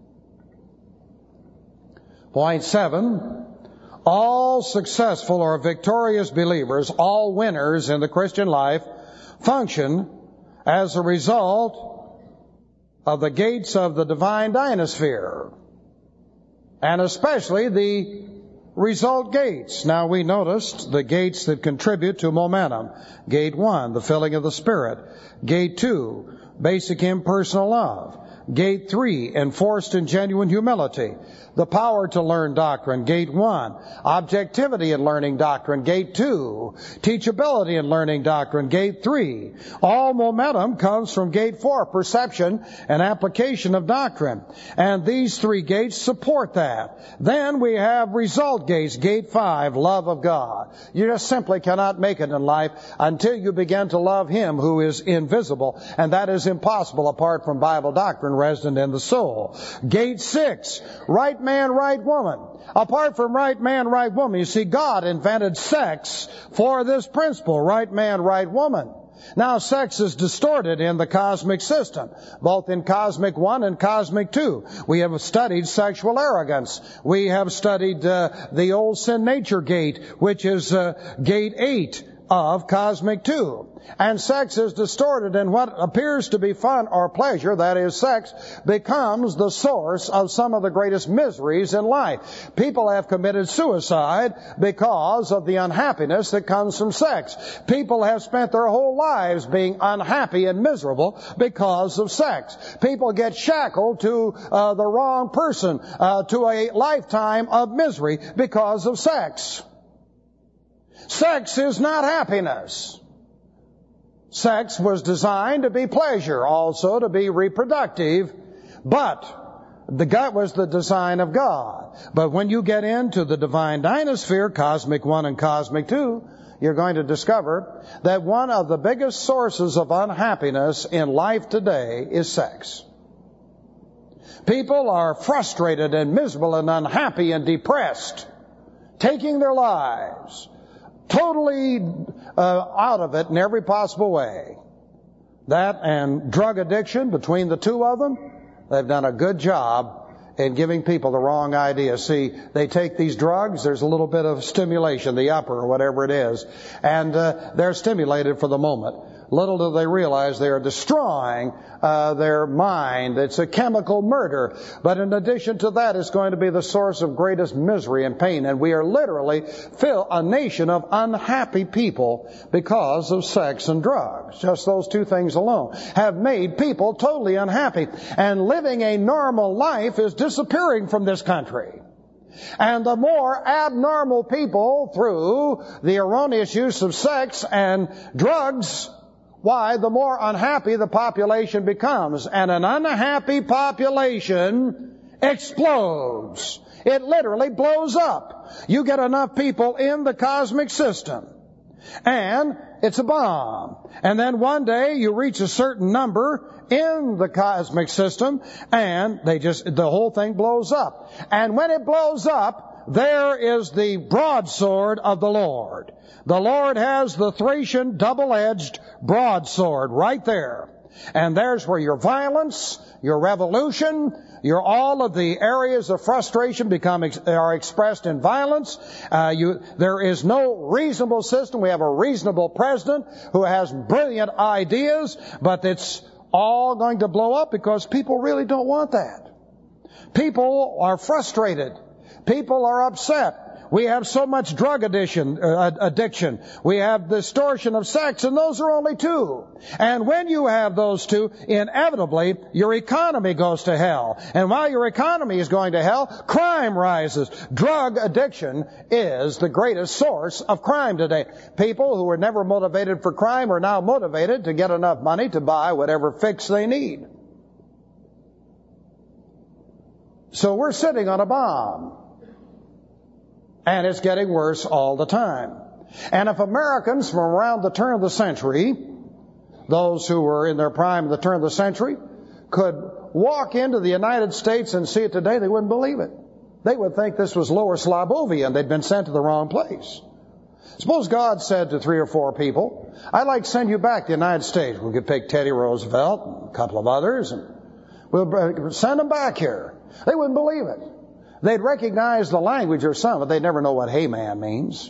Point 7, all successful or victorious believers, all winners in the Christian life, function as a result of the gates of the divine dynasphere, and especially the result gates. Now, we noticed the gates that contribute to momentum. Gate 1, the filling of the Spirit. Gate 2, basic impersonal love. Gate 3, enforced and genuine humility. The power to learn doctrine. Gate 1, objectivity in learning doctrine. Gate 2, teachability in learning doctrine. Gate 3, all momentum comes from Gate 4, perception and application of doctrine. And these 3 gates support that. Then we have result gates. Gate 5, love of God. You just simply cannot make it in life until you begin to love Him who is invisible. And that is impossible apart from Bible doctrine resident in the soul. Gate 6, right man, right woman. Apart from right man, right woman, you see, God invented sex for this principle, right man, right woman. Now, sex is distorted in the cosmic system, both in Cosmic 1 and Cosmic 2. We have studied sexual arrogance. We have studied the old sin nature gate, which is Gate 8 of Cosmic 2. And sex is distorted, and what appears to be fun or pleasure, that is sex, becomes the source of some of the greatest miseries in life. People have committed suicide because of the unhappiness that comes from sex. People have spent their whole lives being unhappy and miserable because of sex. People get shackled to the wrong person, to a lifetime of misery because of sex. Sex is not happiness. Sex was designed to be pleasure, also to be reproductive, but that was the design of God. But when you get into the divine dynasphere, Cosmic 1 and Cosmic 2, you're going to discover that one of the biggest sources of unhappiness in life today is sex. People are frustrated and miserable and unhappy and depressed, taking their lives, totally out of it in every possible way. That and drug addiction, between the two of them, they've done a good job in giving people the wrong idea. See, they take these drugs, there's a little bit of stimulation, the upper or whatever it is, and they're stimulated for the moment. Little do they realize they are destroying their mind. It's a chemical murder. But in addition to that, it's going to be the source of greatest misery and pain. And we are literally a nation of unhappy people because of sex and drugs. Just those two things alone have made people totally unhappy. And living a normal life is disappearing from this country. And the more abnormal people, through the erroneous use of sex and drugs, why, the more unhappy the population becomes. And an unhappy population explodes. It literally blows up. You get enough people in the cosmic system, and it's a bomb. And then one day you reach a certain number in the cosmic system, and the whole thing blows up. And when it blows up, there is the broadsword of the Lord. The Lord has the Thracian double-edged broadsword right there. And there's where your violence, your revolution, all of the areas of frustration are expressed in violence. There is no reasonable system. We have a reasonable president who has brilliant ideas, but it's all going to blow up because people really don't want that. People are frustrated. People are upset. We have so much drug addiction. We have distortion of sex, and those are only two. And when you have those two, inevitably, your economy goes to hell. And while your economy is going to hell, crime rises. Drug addiction is the greatest source of crime today. People who were never motivated for crime are now motivated to get enough money to buy whatever fix they need. So we're sitting on a bomb. And it's getting worse all the time. And if Americans from around the turn of the century, those who were in their prime at the turn of the century, could walk into the United States and see it today, they wouldn't believe it. They would think this was Lower Slobovia and they'd been sent to the wrong place. Suppose God said to 3 or 4 people, I'd like to send you back to the United States. We could pick Teddy Roosevelt and a couple of others, and we'll send them back here. They wouldn't believe it. They'd recognize the language or some, but they'd never know what hey man means.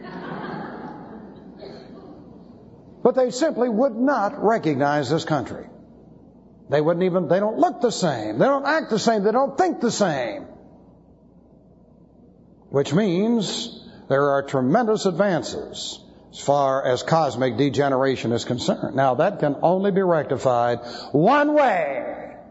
But they simply would not recognize this country. They don't look the same. They don't act the same. They don't think the same. Which means there are tremendous advances as far as cosmic degeneration is concerned. Now, that can only be rectified one way.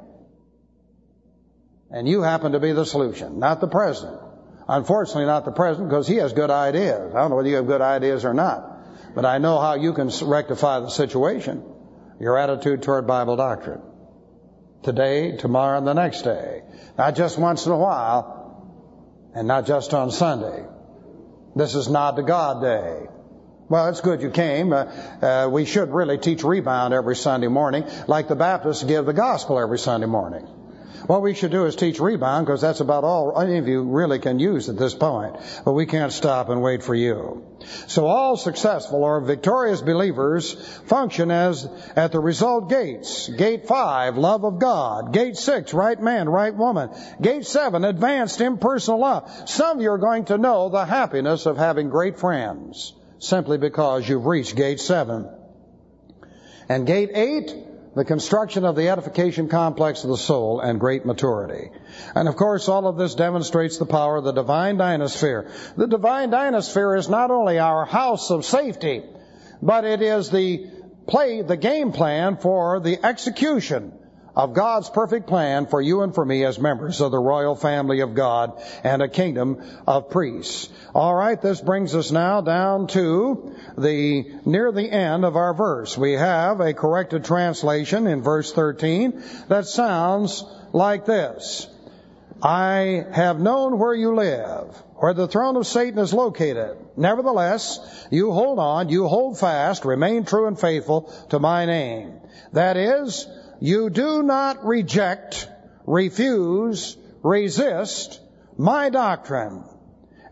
And you happen to be the solution, not the president. Unfortunately, not the president, because he has good ideas. I don't know whether you have good ideas or not, but I know how you can rectify the situation. Your attitude toward Bible doctrine. Today, tomorrow, and the next day. Not just once in a while, and not just on Sunday. This is Nod to God Day. Well, it's good you came. We should really teach rebound every Sunday morning, like the Baptists give the gospel every Sunday morning. What we should do is teach rebound, because that's about all any of you really can use at this point. But we can't stop and wait for you. So all successful or victorious believers function as at the result gates. Gate 5, love of God. Gate 6, right man, right woman. Gate 7, advanced impersonal love. Some of you are going to know the happiness of having great friends, simply because you've reached Gate 7. And Gate 8, the construction of the edification complex of the soul and great maturity. And of course, all of this demonstrates the power of the divine dynasphere. The divine dynasphere is not only our house of safety, but it is the game plan for the execution of God's perfect plan for you and for me as members of the royal family of God and a kingdom of priests. All right, this brings us now down to near the end of our verse. We have a corrected translation in verse 13 that sounds like this. I have known where you live, where the throne of Satan is located. Nevertheless, you hold on, you hold fast, remain true and faithful to my name. That is, you do not reject, refuse, resist my doctrine.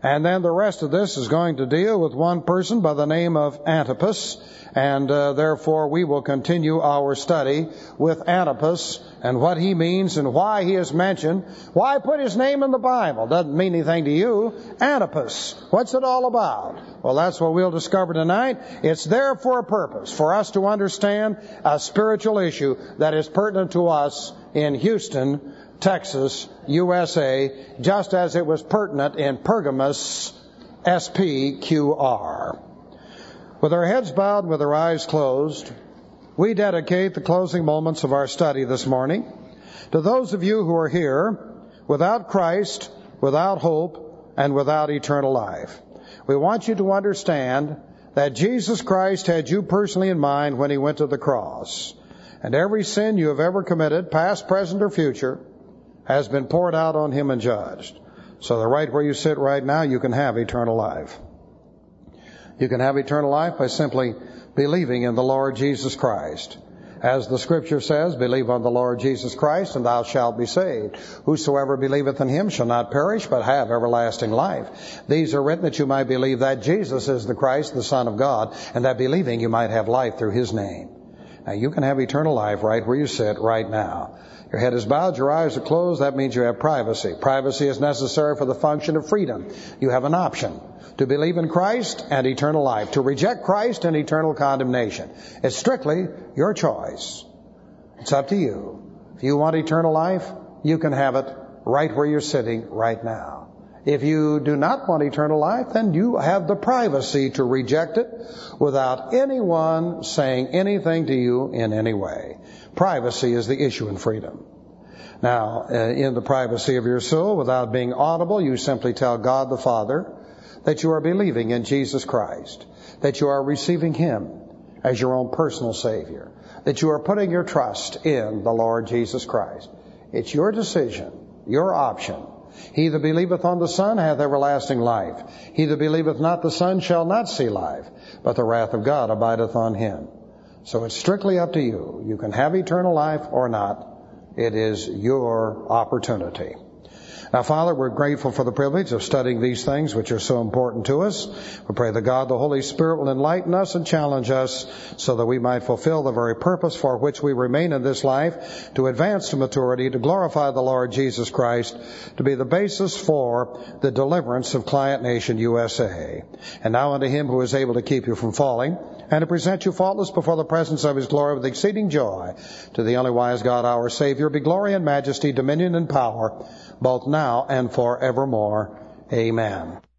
And then the rest of this is going to deal with one person by the name of Antipas, and therefore we will continue our study with Antipas and what he means and why he is mentioned. Why put his name in the Bible? Doesn't mean anything to you. Antipas, what's it all about? Well, that's what we'll discover tonight. It's there for a purpose, for us to understand a spiritual issue that is pertinent to us in Houston, Texas, USA, just as it was pertinent in Pergamos, SPQR. With our heads bowed and with our eyes closed, we dedicate the closing moments of our study this morning to those of you who are here without Christ, without hope, and without eternal life. We want you to understand that Jesus Christ had you personally in mind when he went to the cross. And every sin you have ever committed, past, present, or future, has been poured out on him and judged. So that right where you sit right now, you can have eternal life. You can have eternal life by simply believing in the Lord Jesus Christ. As the Scripture says, believe on the Lord Jesus Christ, and thou shalt be saved. Whosoever believeth in him shall not perish, but have everlasting life. These are written that you might believe that Jesus is the Christ, the Son of God, and that believing you might have life through his name. Now, you can have eternal life right where you sit right now. Your head is bowed, your eyes are closed. That means you have privacy. Privacy is necessary for the function of freedom. You have an option to believe in Christ and eternal life, to reject Christ and eternal condemnation. It's strictly your choice. It's up to you. If you want eternal life, you can have it right where you're sitting right now. If you do not want eternal life, then you have the privacy to reject it without anyone saying anything to you in any way. Privacy is the issue in freedom. Now, in the privacy of your soul, without being audible, you simply tell God the Father that you are believing in Jesus Christ, that you are receiving him as your own personal Savior, that you are putting your trust in the Lord Jesus Christ. It's your decision, your option. He that believeth on the Son hath everlasting life. He that believeth not the Son shall not see life, but the wrath of God abideth on him. So it's strictly up to you. You can have eternal life or not. It is your opportunity. Now, Father, we're grateful for the privilege of studying these things which are so important to us. We pray that God, the Holy Spirit, will enlighten us and challenge us so that we might fulfill the very purpose for which we remain in this life, to advance to maturity, to glorify the Lord Jesus Christ, to be the basis for the deliverance of Client Nation USA. And now unto him who is able to keep you from falling, and to present you faultless before the presence of his glory with exceeding joy, to the only wise God, our Savior, be glory and majesty, dominion and power, both now and forevermore. Amen.